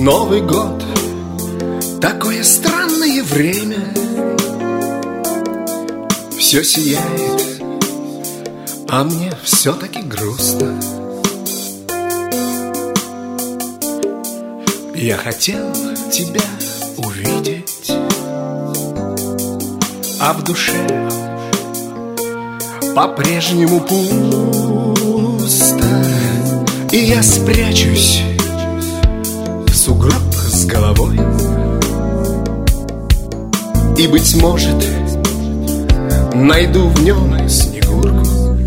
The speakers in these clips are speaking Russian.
Новый год, такое странное время. Все сияет, а мне все-таки грустно. Я хотел тебя увидеть, а в душе по-прежнему пусто. И я спрячусь в сугроб с головой, и, быть может, найду в нем снегурку.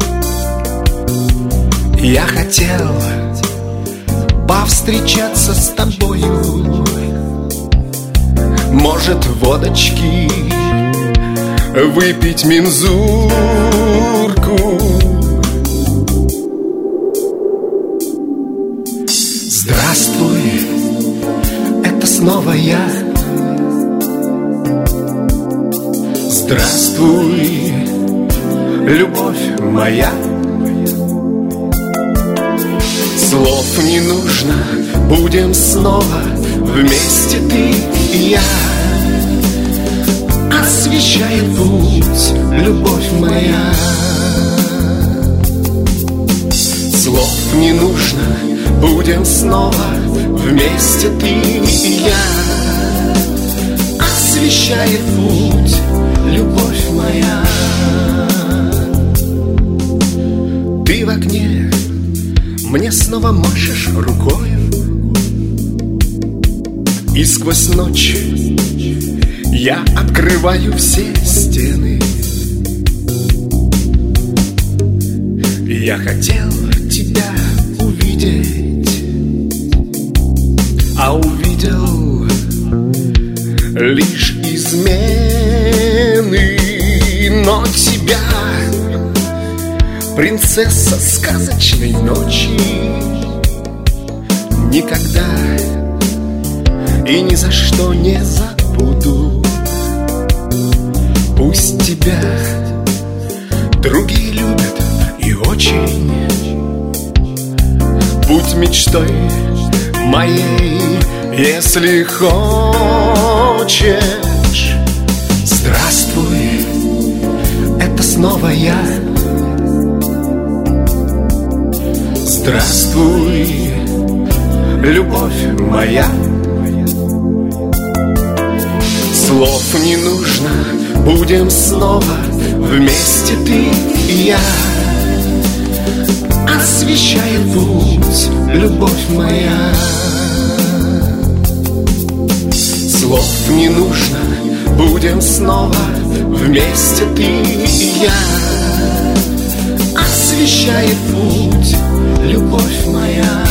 Я хотел повстречаться с тобою, может, водочки выпить мензурку. Здравствуй, это снова я. Здравствуй, любовь моя. Слов не нужно, будем снова вместе ты и я. Освещает путь любовь моя. Слов не нужно, будем снова вместе ты и я. Освещает путь любовь моя. Ты в окне, мне снова машешь рукой, и сквозь ночь я открываю все стены. Я хотел тебя увидеть, а увидел лишь измены. Но тебя, принцесса сказочной ночи, никогда и ни за что не забуду. Пусть тебя другие любят и очень. Будь мечтой моей, если хочешь. Здравствуй, это снова я. Здравствуй, любовь моя. Слов не нужно, будем снова вместе ты и я. Освещает путь любовь моя. Слов не нужно, будем снова вместе ты и я. Освещает путь любовь моя.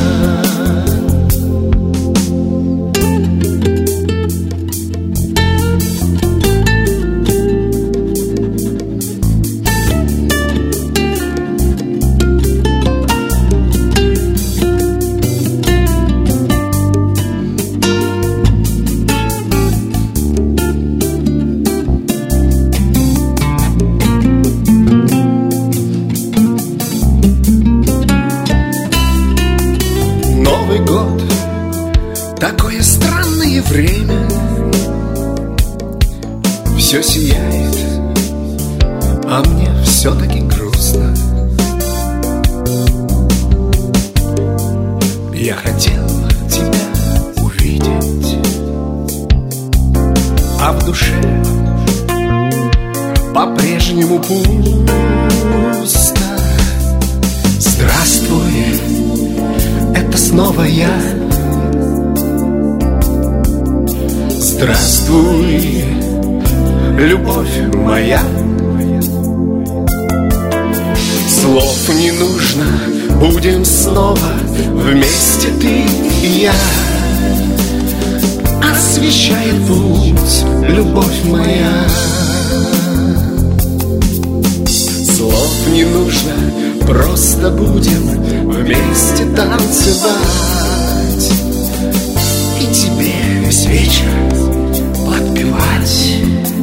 Новый год, такое странное время. Все сияет, а мне все-таки грустно. Я хотел тебя увидеть, а в душе по-прежнему пусто. Здравствуй, это снова я. Здравствуй, любовь моя. Слов не нужно, будем снова вместе ты и я. Освещает путь любовь моя. Слов не нужно, просто будем вместе танцевать, и тебе весь вечер подпевать.